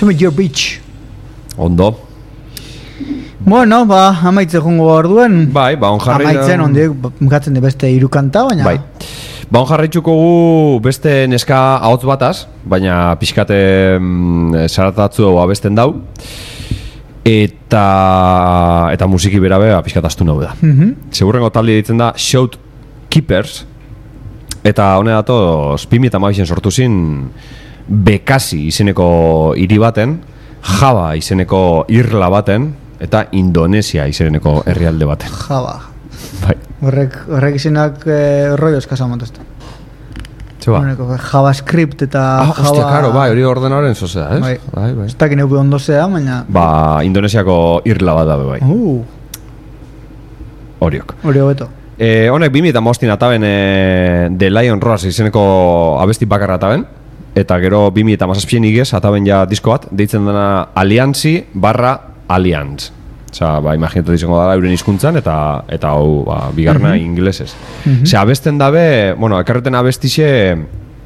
Show me your bitch. Ondo. Bueno, amaitze jongo orduen. Bai, on jarri. Amaitzen ondiek, gatzen de beste 3 kanta, baina. Bai. On jarraituko gu beste neska ahotz bataz, baina pixkate zaratatzu abesten dau. Eta musiki berabe pixkat astu nahu da. Segurrengo talde ditzen da Shout Keepers. Eta hone dato 2012 sortu zin Bekasi izeneko hiri baten, Java izeneko irla baten, eta Indonesia izeneko herrialde baten. Java. Bai. Horrek izenak rollo eskasa montazte. Zeba? JavaScript eta Java... Hostia, karo, bai, hori ordenaren zozea, ez? Bai. Ez dakin eupe ondo zea, baina... Indonesiako irla bat dabe, bai. Horiok. Hori hobeto. Honek 2015 ataben The Lion Roars izeneko abesti bakarra ataben. Eta gero 2017 igez ataben ja disko bat, deitzen dena Allianz/Allianz. Osa, imaginatu izango dara euren hizkuntzan eta hau, bigarna inglesez. Osea, abesten dabe, ekarreten abestixe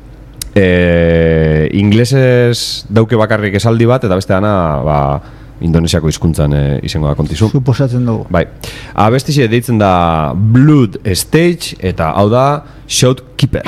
inglesez dauke bakarrik esaldi bat, eta beste dana, Indonesiako hizkuntzan izango da kontizu. Suposatzen dugu. Bai. Abestixe deitzen da Blood Stage, eta hau da Shout Keeper.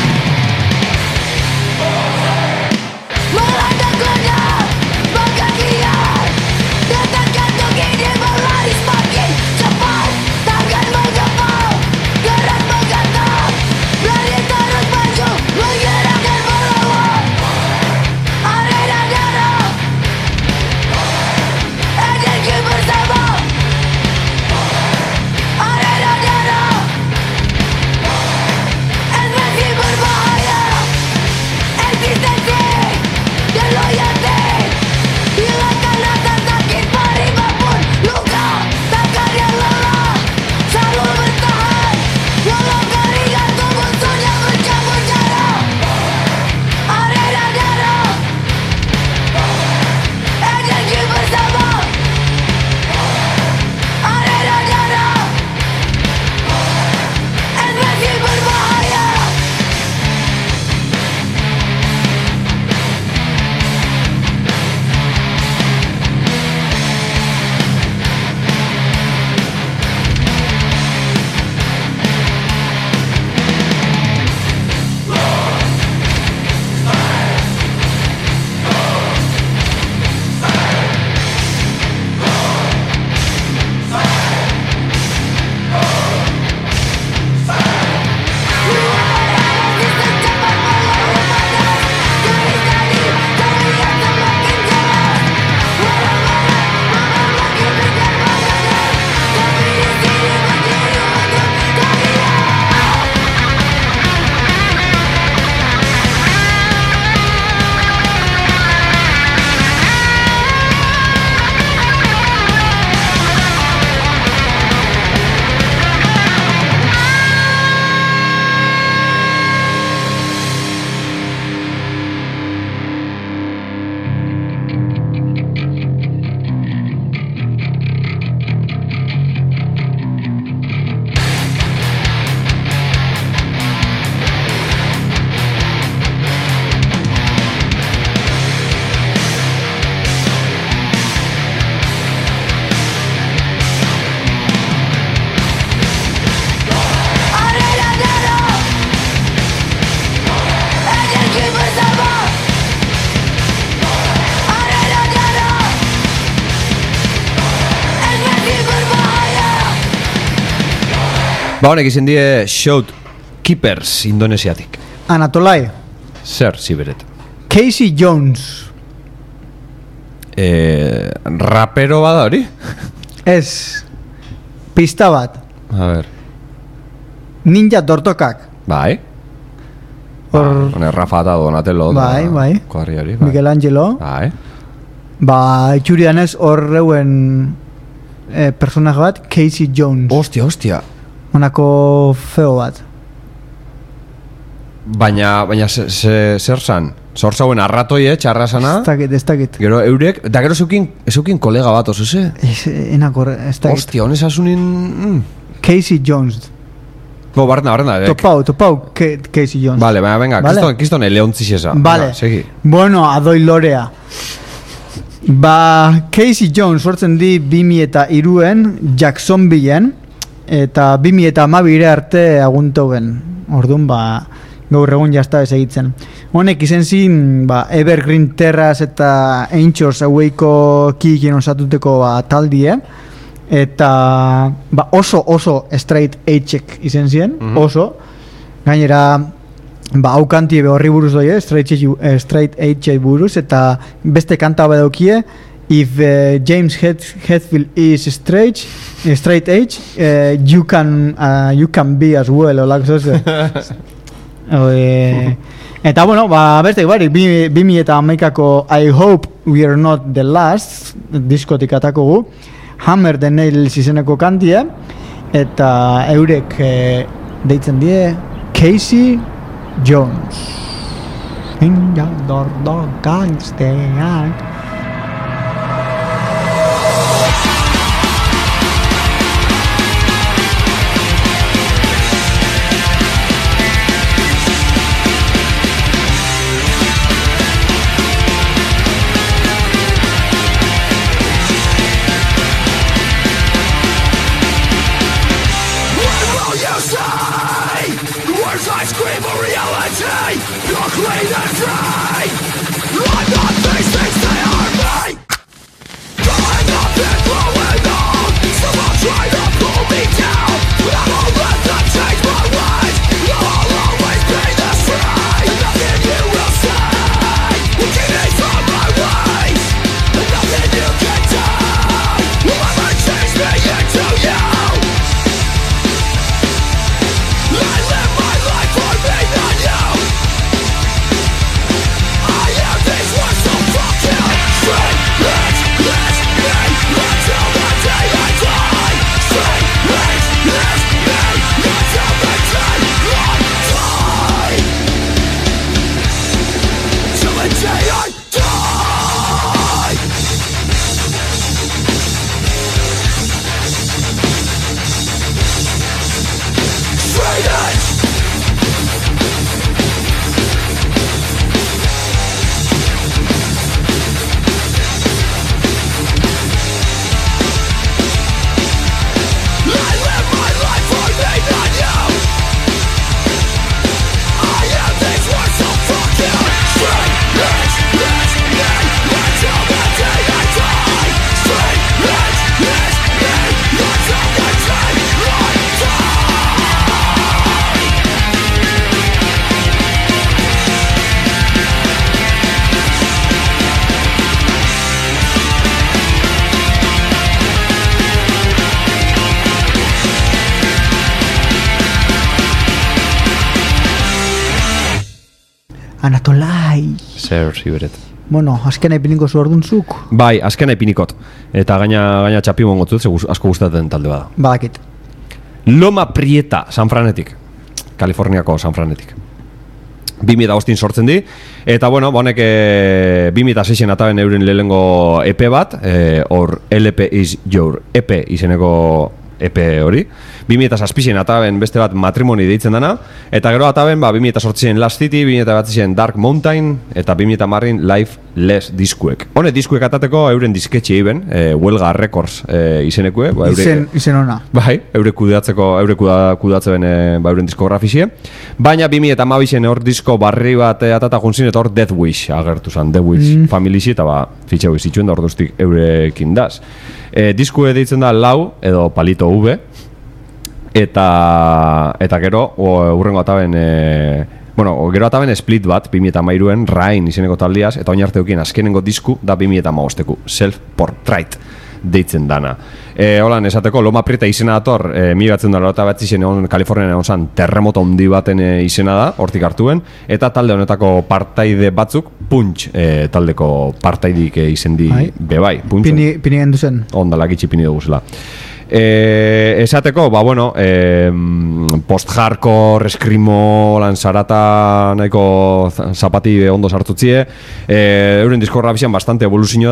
Honek izan die Shout Keepers Indonesiatik. Anatolai. Zer, ziberet. Casey Jones. Rapero bada hori? Ez. Pista bat. A ver. Ninja Tortokak. Bai. Rafa eta Donatello. Bai. Kuadri hori. Michelangelo. Bai. Itxurianez horreuen personaje bat, Casey Jones. Hostia. Honako feo bat. Baina zer zan? Zor zauen arratoi, txarra sana? Ez dakit. Gero eurek, eta gero zeukin kolega bat, oso ze? Enako, ez dakit. Hostia, honez asunin... Casey Jones. Barna. Topau, Casey Jones. Vale, venga, kiston leontzix esa. Vale. Segi. Bueno, adoi lorea. Casey Jones sortzen di 2003en Jacksonvilleen eta 2012 arte aguntoben. Orduan gaur egun jazta ez egitzen. Honek izen zin Evergreen Terrace eta Angels Awayko kikien osatuteko taldie eta oso straight edge-ek izen ziren, oso gainera hau kantie horri buruz doi, straight edge buruz, eta beste kanta badaukie, if James Hetfield is straight edge, you can be as well, olak zoze. Eta bueno, beste barik, 2011ko I Hope We Are Not The Last diskotik atakogu, Hammer the Nails izeneko kantie, eta eurek deitzen die Casey Jones. In your door gangster. Anatolai. Zer ziberet. Bueno, azkena ipiniko zu ordunzuk. Bai, azkena ipinikot. Eta gaina txapi mongotzut, asko gustatzen talde bada. Badakit. Loma Prieta, San Franetik. Kaliforniako San Franetik. 2005 sortzen di. Eta bueno, honek 2006 ataben euren lehengo EP bat, hor LP is your EP izeneko EP hori. 2007 ataben beste bat Matrimoni deitzen dana, eta gero ataben 2008 Last City, 2008 Dark Mountain, eta 2010 Life Less diskuek. Hone diskuek atateko euren disketxe iben, Huelga Records izenekue. Izen ona. Bai, eure kudatzen euren diskografizie. Baina 2012 hor disko barri bat atata juntzin, eta hor Death Wish agertu zen, Death Wish familizi, eta fitxau izitxuen da hor duztik eurekin daz. Diskue deitzen da Lau, edo Palito V, eta gero urrengo ataben gero ataben split bat 2013en Rain izeneko taldiaz, eta oin arteukien azkenengo disku da 2015eku Self Portrait deitzen dana. Holan esateko Loma Prieta izena dator 1998 Kalifornian egon zan terremoto handi baten izena da, hortik hartuen, eta talde honetako partaide batzuk Punch taldeko partaidik izendi bebai. Pini gendu zen. Ondalak itxi pini dugu zela. Esateko, post-hardcore, eskrimo, lanzarata nahiko zapati ondo sartutzie. Euren diskorra bizian bastante evoluzio da.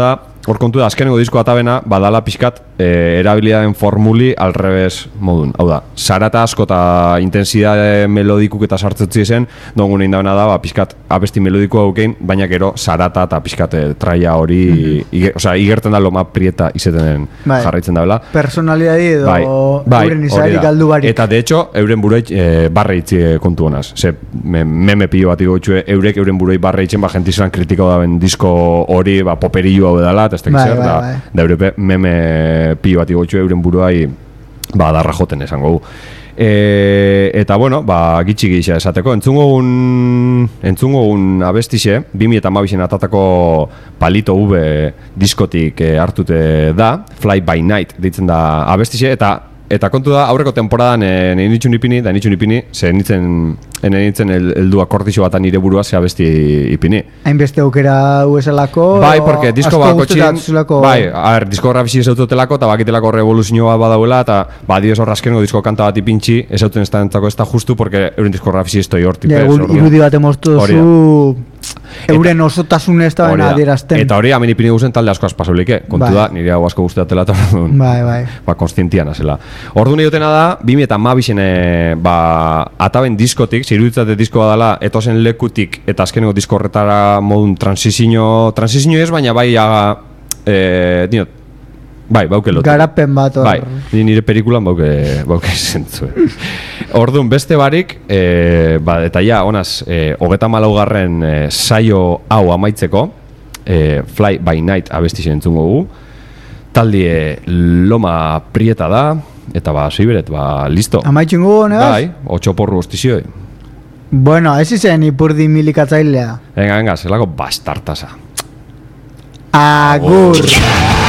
hor kontu da, azkenengo disko atabena, badala pixkat, erabilidaden formuli al revés modun. Hau da, sarata asko eta intensidade melodikuk eta sartzutzi zen, dongun egin dauna da, pixkat abesti melodiko haukein, baina gero sarata eta pixkat traia hori, igerten da loma prieta izeten jarraitzen dabela. Personalidadi edo euren izarik galdu barik. Eta de hecho, euren buruek barre itzi kontu honaz. Ze, meme pilo bat igotxue, euren buruei barre itzen, jentizelan kritikau daben disko hori, poperillo hau edala, eta ez tekiz zer, da eurepe meme pilo bat igotxue, euren buruai, darra joten esango gu. Eta bueno, gitxi gisa esateko, entzungo un abestixe, 2012 atatako Palito V diskotik hartute da, Fly by Night ditzen da abestixe, eta kontu da, aurreko temporadan nintzen ipini, ze nintzen eldu akordixo bat nire burua ze abesti ipini. Hainbeste aukera ueselako, bai, porque disko bako txin, bai, diskografisi esautotelako, eta bakitelako revoluzioa badauela, eta dioz horra azkeneko disko kanta bat ipintxi, esauten ez da justu, porque euren diskografisi estoi hortik. Irudi bat emoztu zu euren osotasun ez da bena adierazten. Eta hori, hamen ipini guzen talde asko azpasolike, kontu da, nire hau asko guztiatela, eta konstientian azela. Orduan egotena da, 2012 ataben diskotik, ziruditzate diskoa dela, etozen lekutik eta azkeneko disko horretara modun transizio ez, baina bauke lotu. Garapen bat hor. Bai, nire pelikulan bauke zentzue. Orduan, beste barik, eta ja, honaz, 34. Saio hau amaitzeko, Fly by Night abesti entzungo gu, taldi Loma Prieta da, eta soiberet, listo. Amaitzen gu, negaz? Bai, 8 porru ostizioi. Bueno, ez izen ipurdi milikatzailea. Venga, zelako bastartasa. Agur!